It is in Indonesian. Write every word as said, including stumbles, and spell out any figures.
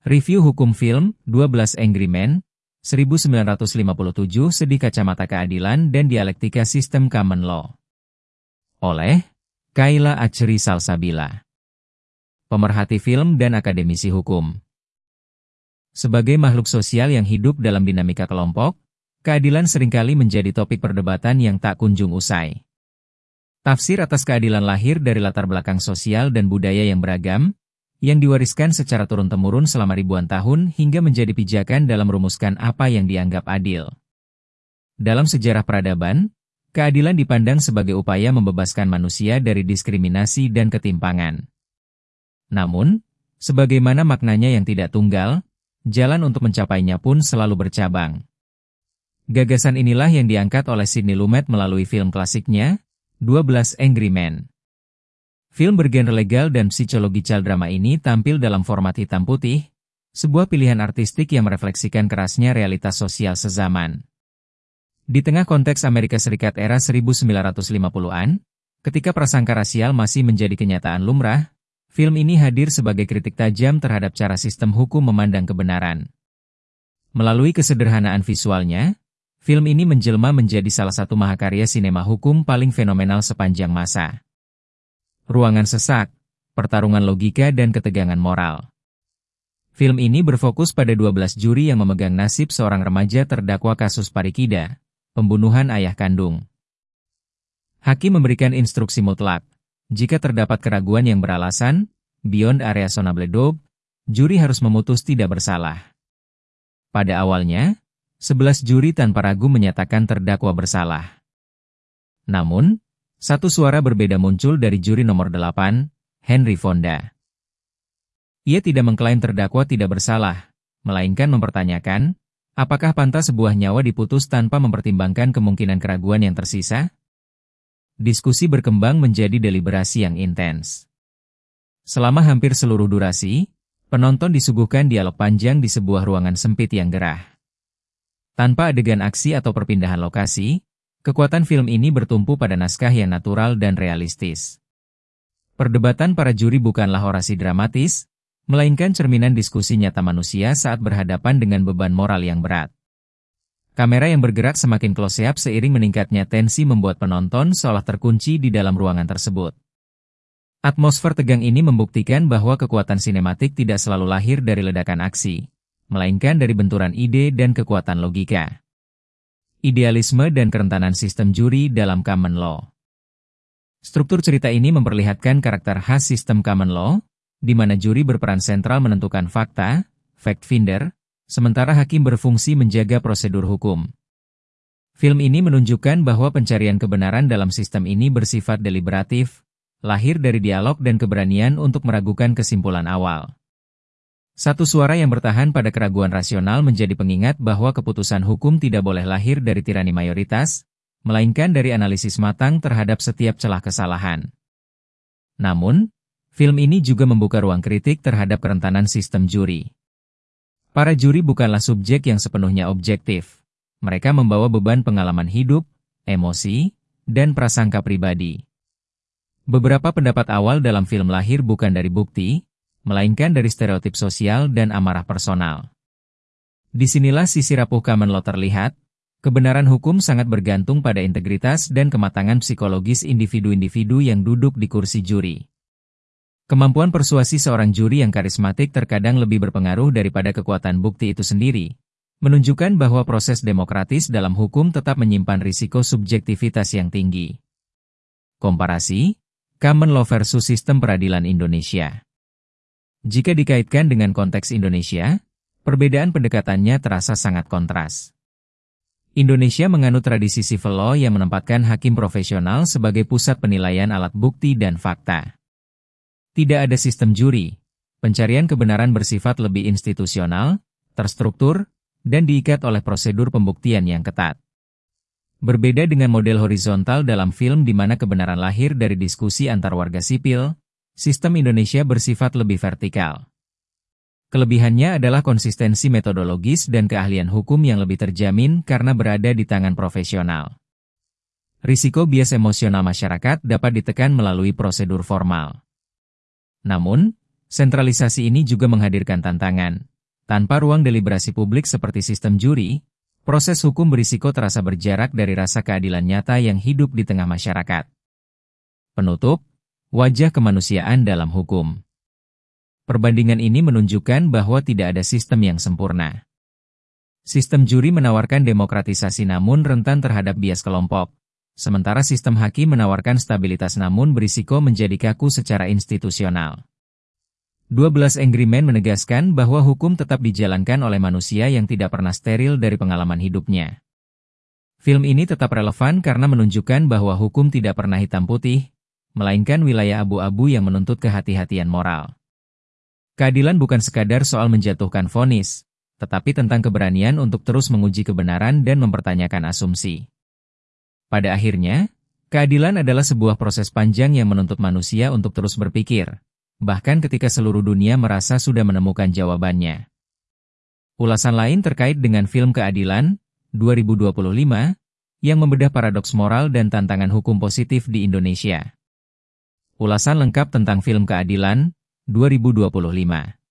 Review hukum film, dua belas Angry Men, seribu sembilan ratus lima puluh tujuh Sedi Kacamata Keadilan dan Dialektika Sistem Common Law. Oleh Kayla Achri Salsabila, pemerhati film dan akademisi hukum. Sebagai makhluk sosial yang hidup dalam dinamika kelompok, keadilan seringkali menjadi topik perdebatan yang tak kunjung usai. Tafsir atas keadilan lahir dari latar belakang sosial dan budaya yang beragam, yang diwariskan secara turun-temurun selama ribuan tahun hingga menjadi pijakan dalam merumuskan apa yang dianggap adil. Dalam sejarah peradaban, keadilan dipandang sebagai upaya membebaskan manusia dari diskriminasi dan ketimpangan. Namun, sebagaimana maknanya yang tidak tunggal, jalan untuk mencapainya pun selalu bercabang. Gagasan inilah yang diangkat oleh Sidney Lumet melalui film klasiknya, dua belas Angry Men. Film bergenre legal dan psikologikal drama ini tampil dalam format hitam putih, sebuah pilihan artistik yang merefleksikan kerasnya realitas sosial sezaman. Di tengah konteks Amerika Serikat era seribu sembilan ratus lima puluhan, ketika prasangka rasial masih menjadi kenyataan lumrah, film ini hadir sebagai kritik tajam terhadap cara sistem hukum memandang kebenaran. Melalui kesederhanaan visualnya, film ini menjelma menjadi salah satu mahakarya sinema hukum paling fenomenal sepanjang masa. Ruangan sesak, pertarungan logika dan ketegangan moral. Film ini berfokus pada dua belas juri yang memegang nasib seorang remaja terdakwa kasus parikida, pembunuhan ayah kandung. Hakim memberikan instruksi mutlak, jika terdapat keraguan yang beralasan, beyond a reasonable doubt, juri harus memutus tidak bersalah. Pada awalnya, sebelas juri tanpa ragu menyatakan terdakwa bersalah. Namun, satu suara berbeda muncul dari juri nomor delapan, Henry Fonda. Ia tidak mengklaim terdakwa tidak bersalah, melainkan mempertanyakan, apakah pantas sebuah nyawa diputus tanpa mempertimbangkan kemungkinan keraguan yang tersisa? Diskusi berkembang menjadi deliberasi yang intens. Selama hampir seluruh durasi, penonton disuguhkan dialog panjang di sebuah ruangan sempit yang gerah. Tanpa adegan aksi atau perpindahan lokasi, kekuatan film ini bertumpu pada naskah yang natural dan realistis. Perdebatan para juri bukanlah orasi dramatis, melainkan cerminan diskusi nyata manusia saat berhadapan dengan beban moral yang berat. Kamera yang bergerak semakin close-up seiring meningkatnya tensi membuat penonton seolah terkunci di dalam ruangan tersebut. Atmosfer tegang ini membuktikan bahwa kekuatan sinematik tidak selalu lahir dari ledakan aksi, melainkan dari benturan ide dan kekuatan logika. Idealisme dan kerentanan sistem juri dalam common law. Struktur cerita ini memperlihatkan karakter khas sistem common law, di mana juri berperan sentral menentukan fakta, fact finder, sementara hakim berfungsi menjaga prosedur hukum. Film ini menunjukkan bahwa pencarian kebenaran dalam sistem ini bersifat deliberatif, lahir dari dialog dan keberanian untuk meragukan kesimpulan awal. Satu suara yang bertahan pada keraguan rasional menjadi pengingat bahwa keputusan hukum tidak boleh lahir dari tirani mayoritas, melainkan dari analisis matang terhadap setiap celah kesalahan. Namun, film ini juga membuka ruang kritik terhadap kerentanan sistem juri. Para juri bukanlah subjek yang sepenuhnya objektif. Mereka membawa beban pengalaman hidup, emosi, dan prasangka pribadi. Beberapa pendapat awal dalam film lahir bukan dari bukti, melainkan dari stereotip sosial dan amarah personal. Disinilah sisi rapuh common law terlihat, kebenaran hukum sangat bergantung pada integritas dan kematangan psikologis individu-individu yang duduk di kursi juri. Kemampuan persuasi seorang juri yang karismatik terkadang lebih berpengaruh daripada kekuatan bukti itu sendiri, menunjukkan bahwa proses demokratis dalam hukum tetap menyimpan risiko subjektivitas yang tinggi. Komparasi, common law versus sistem peradilan Indonesia. Jika dikaitkan dengan konteks Indonesia, perbedaan pendekatannya terasa sangat kontras. Indonesia menganut tradisi civil law yang menempatkan hakim profesional sebagai pusat penilaian alat bukti dan fakta. Tidak ada sistem juri, pencarian kebenaran bersifat lebih institusional, terstruktur, dan diikat oleh prosedur pembuktian yang ketat. Berbeda dengan model horizontal dalam film di mana kebenaran lahir dari diskusi antar warga sipil, sistem Indonesia bersifat lebih vertikal. Kelebihannya adalah konsistensi metodologis dan keahlian hukum yang lebih terjamin karena berada di tangan profesional. Risiko bias emosional masyarakat dapat ditekan melalui prosedur formal. Namun, sentralisasi ini juga menghadirkan tantangan, Tanpa ruang deliberasi publik seperti sistem juri, proses hukum berisiko terasa berjarak dari rasa keadilan nyata yang hidup di tengah masyarakat. Penutup, wajah kemanusiaan dalam hukum. Perbandingan ini menunjukkan bahwa tidak ada sistem yang sempurna. Sistem juri menawarkan demokratisasi namun rentan terhadap bias kelompok, sementara sistem hakim menawarkan stabilitas namun berisiko menjadi kaku secara institusional. dua belas Angry Men menegaskan bahwa hukum tetap dijalankan oleh manusia yang tidak pernah steril dari pengalaman hidupnya. Film ini tetap relevan karena menunjukkan bahwa hukum tidak pernah hitam putih, melainkan wilayah abu-abu yang menuntut kehati-hatian moral. Keadilan bukan sekadar soal menjatuhkan vonis, tetapi tentang keberanian untuk terus menguji kebenaran dan mempertanyakan asumsi. Pada akhirnya, keadilan adalah sebuah proses panjang yang menuntut manusia untuk terus berpikir, bahkan ketika seluruh dunia merasa sudah menemukan jawabannya. Ulasan lain terkait dengan film Keadilan, dua ribu dua puluh lima, yang membedah paradoks moral dan tantangan hukum positif di Indonesia. Ulasan lengkap tentang film Keadilan, dua ribu dua puluh lima.